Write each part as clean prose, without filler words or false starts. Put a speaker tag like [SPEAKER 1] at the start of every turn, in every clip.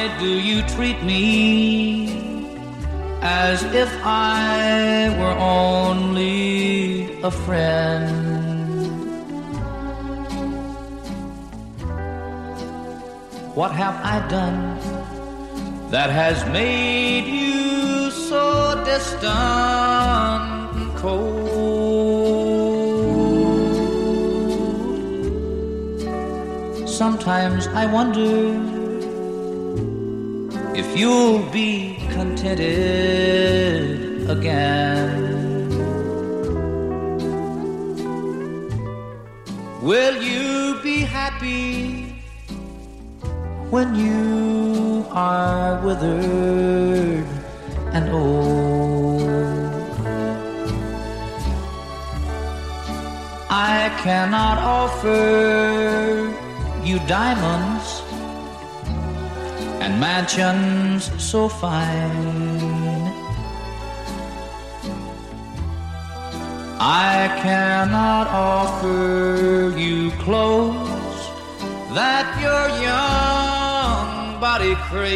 [SPEAKER 1] do you treat me as if I were only a friend? What have I done that has made you so distant and cold? Sometimes I wonder if you'll be contented again. Will you be happy when you are withered and old? I cannot offer you diamonds and mansions so fine. I cannot offer you clothes that your young body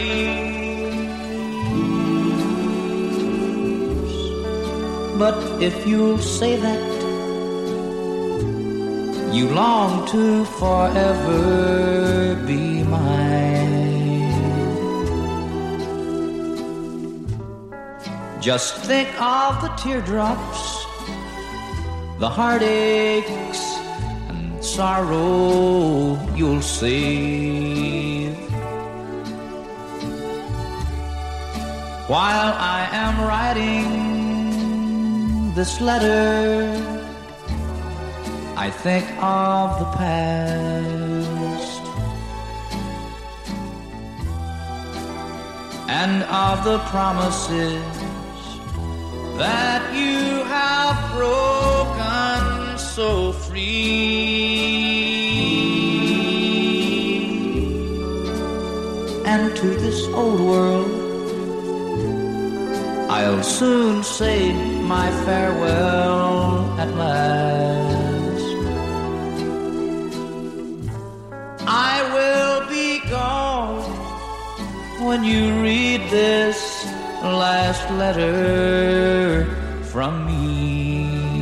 [SPEAKER 1] craves. But if you'll say that you long to forever be mine, just think of the teardrops, the heartaches and sorrow you'll save while I am writing this letter. I think of the past and of the promises that you have broken so free. And to this old world I'll soon say my farewell at last. I will be gone when you read this last letter from me.